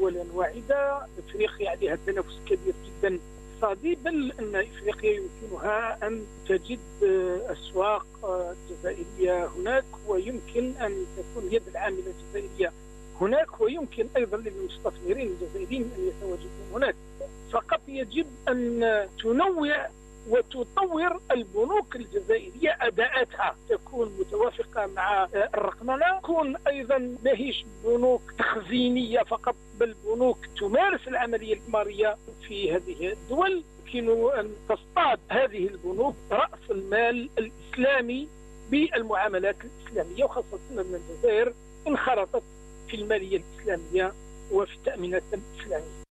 دولا واحدة. إفريقيا عليها تنافس كبير جدا اقتصادي، بل أن إفريقيا يمكنها أن تجد أسواق جزائرية هناك، ويمكن أن تكون يد العاملة الجزائرية هناك، ويمكن أيضا للمستثمرين الجزائريين أن يتواجدون هناك. فقط يجب أن تنوع وتطور البنوك الجزائرية أداءاتها، تكون متوافقة مع الرقمنة، تكون أيضا ماهيش بنوك تخزينية فقط، بل بنوك تمارس العملية الإمارية في هذه الدول. يمكن أن تصطاد هذه البنوك رأس المال الإسلامي بالمعاملات الإسلامية، وخاصة أن الجزائر انخرطت في المالية الإسلامية وفي التأمينات الإسلامية.